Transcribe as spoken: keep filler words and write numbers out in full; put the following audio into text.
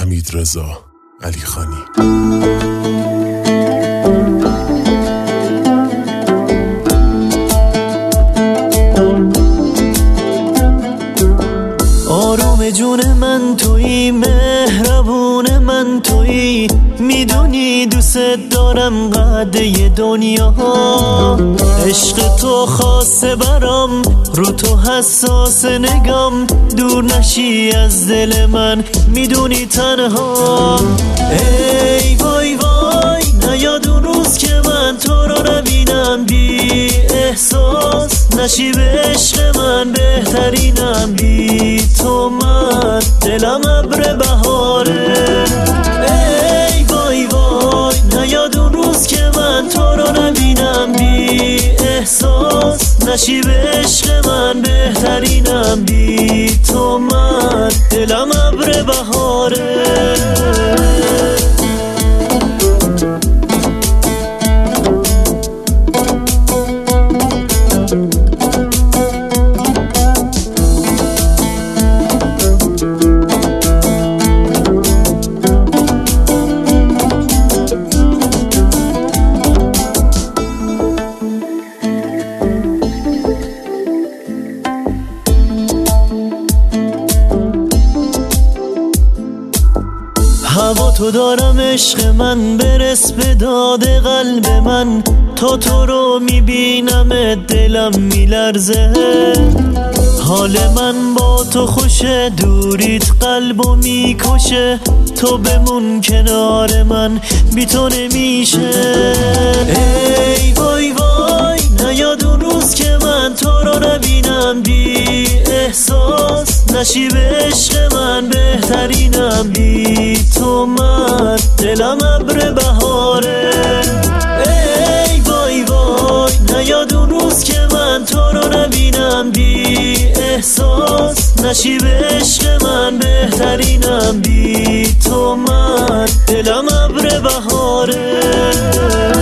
حمیدرضا علیخانی. آروم جون من تویی، مهربون من تویی، میدونی دوست دارم قده دنیا. عشق تو خاصه برام، رو تو حساس نگام، دور نشی از دل من، میدونی تنها. ای وای وای نیاد اون روز که من تو رو نبینم، بی احساس نشی به عشق من، بهترینم بی تو من، دلم ابر بهاره. ای وای وای نیاد اون روز که من تو رو نبینم، بی احساس نشی به عشق من، بهترینم بی تو من، دلم ابر بهاره. هوا تو دارم عشق من، برس به داد قلب من، تا تو رو میبینم دلم میلرزه. حال من با تو خوشه، دوریت قلبو میکشه، تو بمون کنار من، بی تو نمیشه. ای وای وای نیاد اون روز که من تو رو نبینم، بی احساس نشی به عشق من، بهترینم بی تو من، دلم ابر بهاره. ای وای وای نیاد اون روز که من تو رو نبینم، بی احساس نشی به عشق من، بهترینم بی تو من، دلم ابر بهاره.